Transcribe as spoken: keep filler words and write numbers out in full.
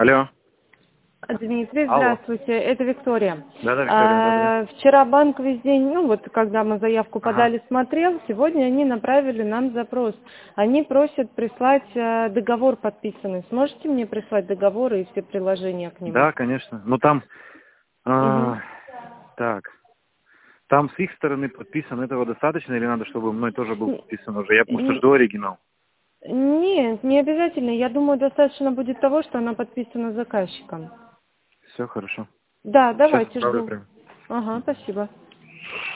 Алло. Дмитрий, Алло. здравствуйте, это Виктория. Да, да, Виктория, А, да, да. вчера банк весь день, ну вот когда мы заявку Ага. подали, смотрел, сегодня они направили нам запрос. Они просят прислать а, договор подписанный. Сможете мне прислать договор и все приложения к нему? Да, конечно. Ну там, а, Угу. так, там с их стороны подписан, этого достаточно или надо, чтобы мной тоже был подписан уже? Я потому что жду оригинал. Нет, не обязательно. Я думаю, достаточно будет того, что она подписана заказчиком. Все хорошо. Да, Сейчас давайте, отправлю жду. прям. Ага, спасибо.